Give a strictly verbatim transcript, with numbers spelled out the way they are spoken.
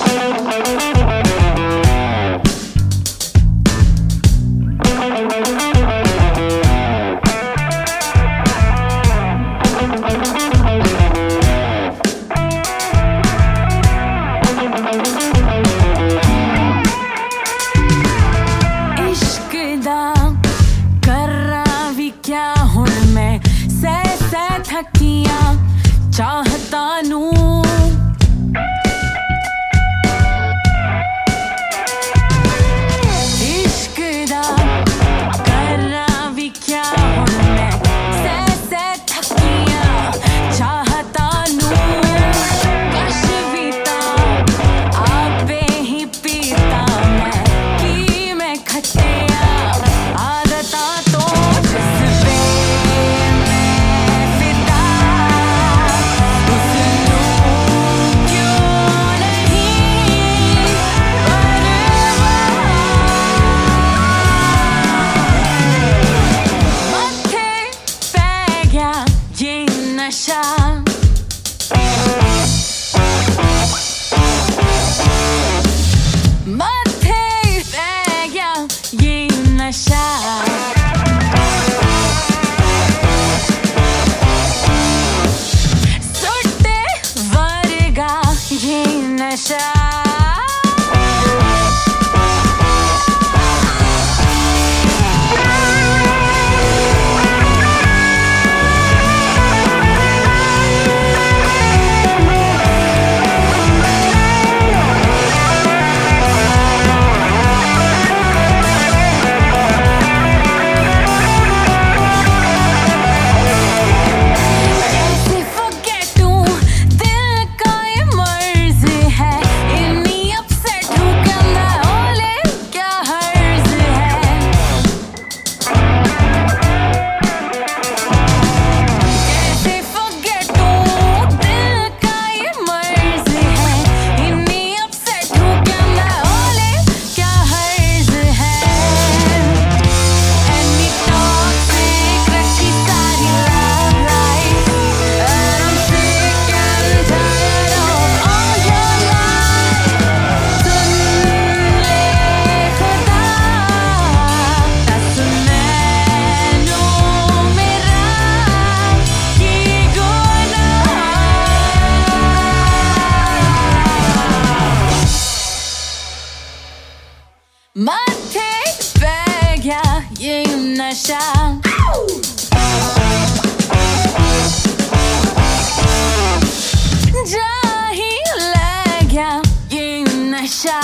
चाहता नू इश्क दा करना भी क्या हुण मैं सै सै थकियां चाहता नू कश भी तां आपे ही पीता मैं की मैं खटिया आदता तो जिस पे माथे पे गया ये नशा सुट्टे वर्गा ये नशा माथे पे गया ये नशा जा ही ले गया ये नशा